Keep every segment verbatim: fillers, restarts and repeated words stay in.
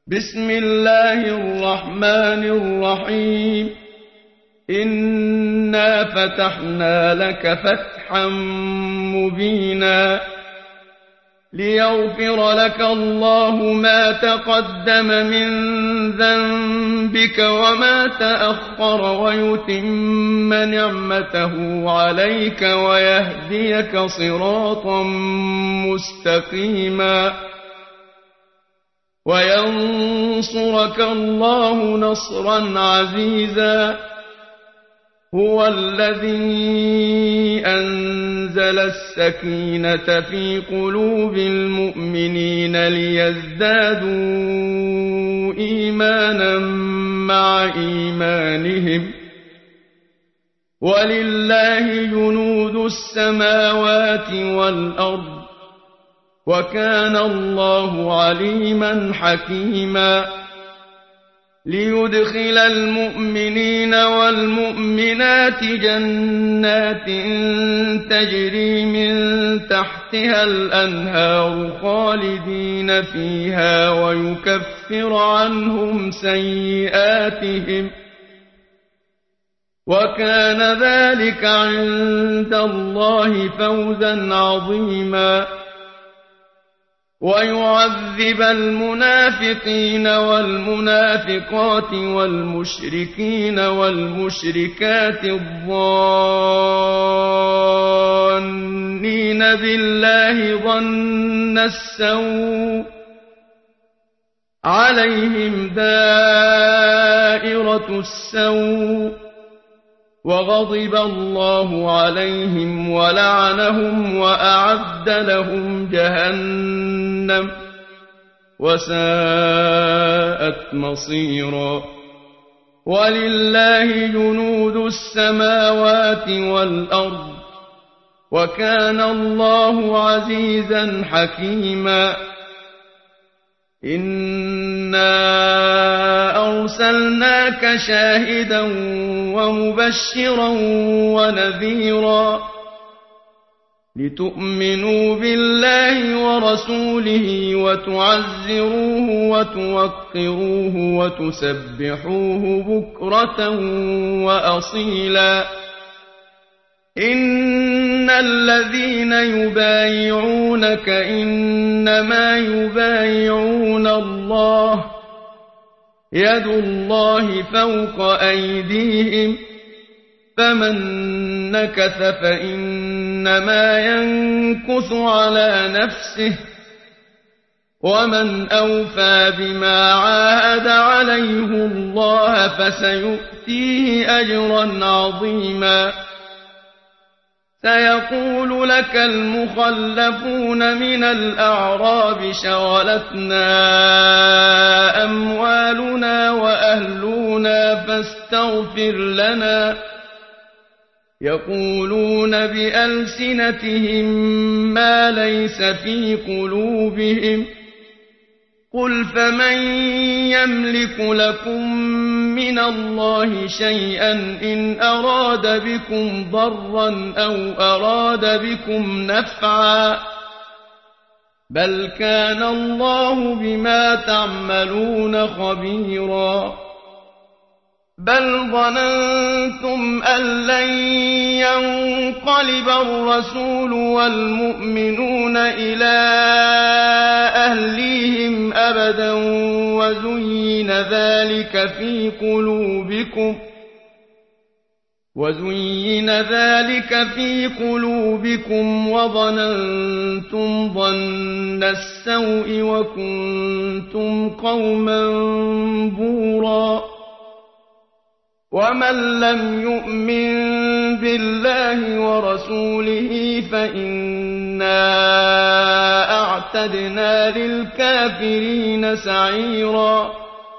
بسم الله الرحمن الرحيم إنا فتحنا لك فتحا مبينا ليغفر لك الله ما تقدم من ذنبك وما تأخر ويتم نعمته عليك ويهديك صراطا مستقيما وينصرك الله نصرا عزيزا هو الذي أنزل السكينة في قلوب المؤمنين ليزدادوا إيمانا مع إيمانهم ولله جنود السماوات والأرض وكان الله عليما حكيما ليدخل المؤمنين والمؤمنات جنات تجري من تحتها الأنهار خالدين فيها ويكفر عنهم سيئاتهم وكان ذلك عند الله فوزا عظيما ويعذب المنافقين والمنافقات والمشركين والمشركات الظانين بالله ظن السوء عليهم دائرة السوء وغضب الله عليهم ولعنهم وأعد لهم جهنم وساءت مصيرا ولله جنود السماوات والأرض وكان الله عزيزا حكيما إنا أرسلناك شاهدا ومبشرا ونذيرا لتؤمنوا بالله ورسوله وتعزروه وتوقروه وتسبحوه بكرة وأصيلا إن الذين يبايعونك إنما يبايعون الله يد الله فوق أيديهم فمن نكث فإنما ينكث على نفسه ومن أوفى بما عاهد عليه الله فسيؤتيه أجرا عظيما سيقول لك المخلفون من الأعراب شغلتنا أموالنا وأهلنا فاستغفر لنا يقولون بألسنتهم ما ليس في قلوبهم قل فمن يملك لكم من الله شيئا إن أراد بكم ضرا أو أراد بكم نفعا بل كان الله بما تعملون خبيرا بل ظننتم أن لن ينقلب الرسول والمؤمنون إلى أهليهم أبدا وزين ذلك في قلوبكم وزين ذلك في قلوبكم وظننتم ظن السوء وكنتم قوما بورا ومن لم يؤمن بالله ورسوله فإنا أعتدنا للكافرين سعيرا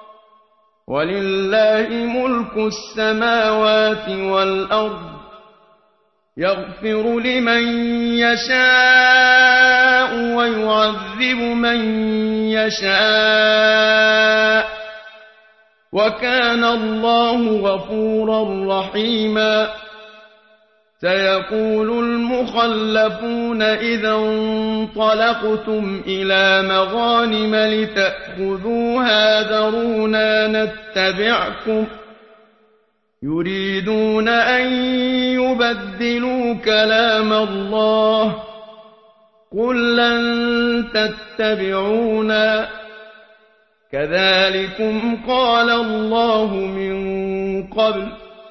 ولله ملك السماوات والأرض يغفر لمن يشاء ويعذب من يشاء وكان الله غفورا رحيما سيقول المخلفون إذا انطلقتم إلى مغانم لتأخذوها ذرونا نتبعكم يريدون أن يبدلوا كلام الله قل لن تتبعونا كذلكم قال الله من قبل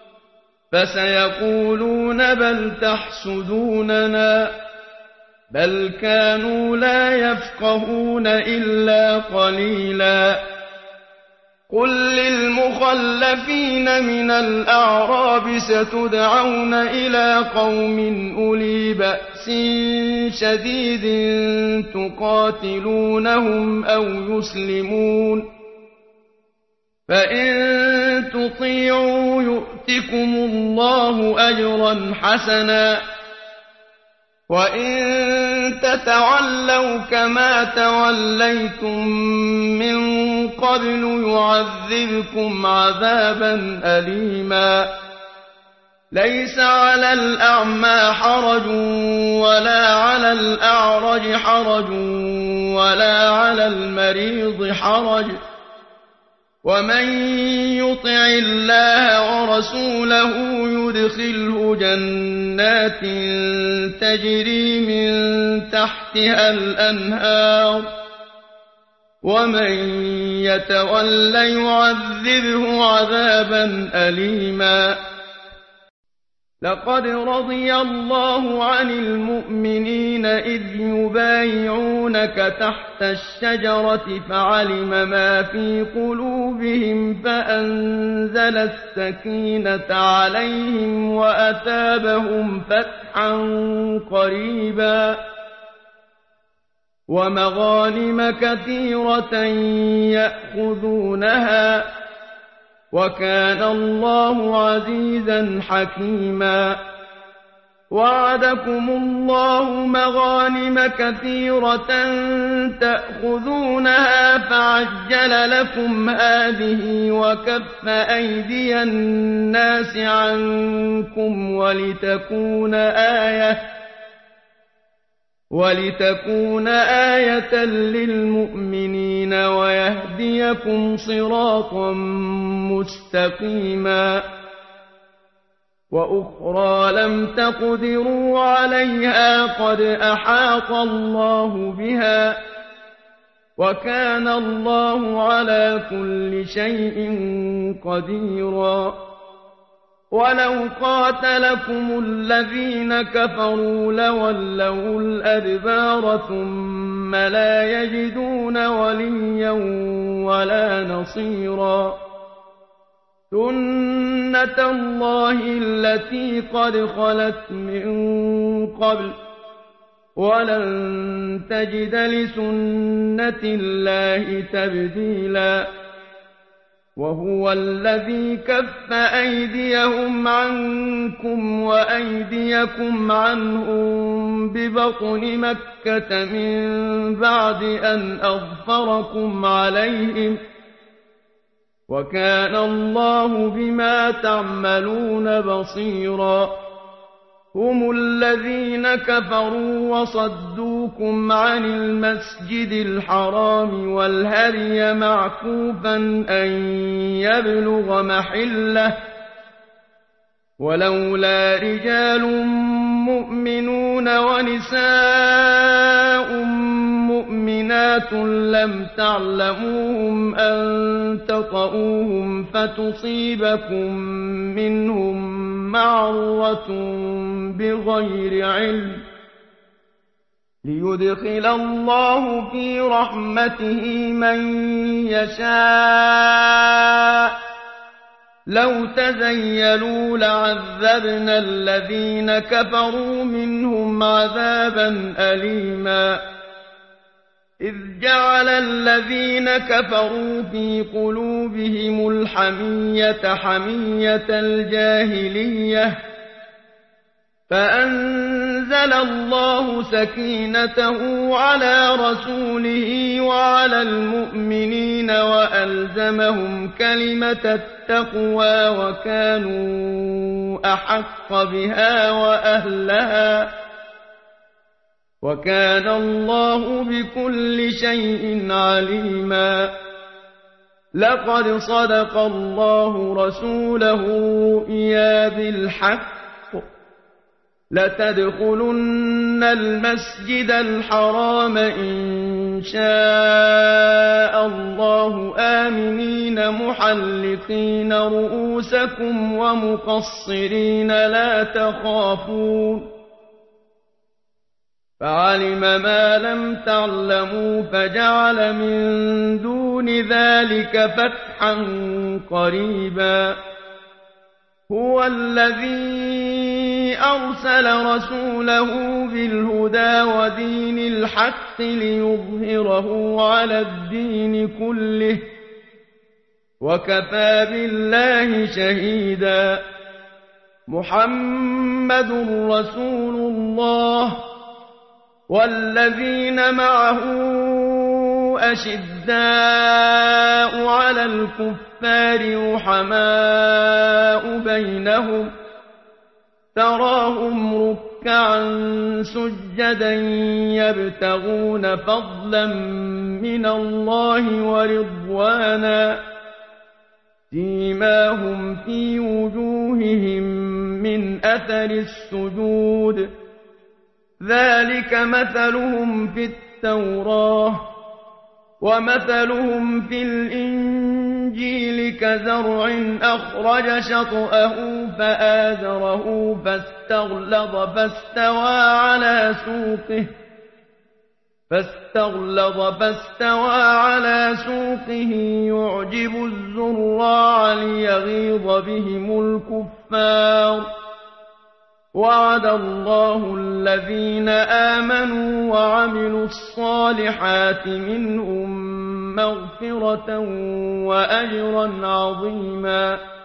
فسيقولون بل تحسدوننا بل كانوا لا يفقهون إلا قليلا قل للمخلفين من الأعراب ستدعون إلى قوم أولي بأس شديد تقاتلونهم أو يسلمون فإن تطيعوا يؤتكم الله أجرا حسنا وإن تتولوا كما توليتم من قبل يعذبكم عذابا أليما ليس على الأعمى حرج ولا على الأعرج حرج ولا على المريض حرج ومن يطع الله ورسوله يدخله جنات تجري من تحتها الأنهار ومن يتول يعذبه عذابا أليما لقد رضي الله عن المؤمنين إذ يبايعونك تحت الشجرة فعلم ما في قلوبهم فأنزل السكينة عليهم وأثابهم فتحا قريبا ومغانم كثيرة يأخذونها وكان الله عزيزا حكيما وعدكم الله مغانم كثيرة تأخذونها فعجل لكم هذه وكف أيدي الناس عنكم ولتكون آية ولتكون آية للمؤمنين ويهديكم صراطا مستقيما وأخرى لم تقدروا عليها قد أحاط الله بها وكان الله على كل شيء قديرا ولو قاتلكم الذين كفروا لولوا الأدبار ثم لا يجدون وليا ولا نصيرا سنة الله التي قد خلت من قبل ولن تجد لسنة الله تبديلا وهو الذي كف أيديهم عنكم وأيديكم عنهم ببطن مكة من بعد أن أظفركم عليهم وكان الله بما تعملون بصيرا هم الذين كفروا وصدوكم عن المسجد الحرام والهدي معكوفا أن يبلغ محله ولولا رجال مؤمنون ونساء مؤمنات لم تعلموهم أن تطؤوهم فتصيبكم منهم معرة بغير علم ليدخل الله في رحمته من يشاء لو تزيلوا لعذبنا الذين كفروا منهم عذابا أليما إذ جعل الذين كفروا في قلوبهم الحمية حمية الجاهلية فأنزل الله سكينته على رسوله وعلى المؤمنين وألزمهم كلمة التقوى وكانوا أحق بها وأهلها وكان الله بكل شيء عليما. لقد صدق الله رسوله الرؤيا بالحق لتدخلن المسجد الحرام إن شاء الله آمنين محلقين رؤوسكم ومقصرين لا تخافون فعلم ما لم تعلموا فجعل من دون ذلك فتحا قريبا. هو الذي أرسل رسوله بالهدى ودين الحق ليظهره على الدين كله وكفى بالله شهيدا. محمد رسول الله والذين معه أشداء على الكفار رحماء بينهم تراهم ركعا سجدا يبتغون فضلا من الله ورضوانا سيماهم في وجوههم من أثر السجود ذلك مثلهم في التوراة ومثلهم في الإنجيل كزرع أخرج شطأه فآزره فاستغلظ فاستوى على سوقه فاستغلظ فاستوى على سوقه يعجب الزراع ليغيظ بهم الكفار. وعد الله الذين آمنوا وعملوا الصالحات منهم مغفرة وأجرا عظيما.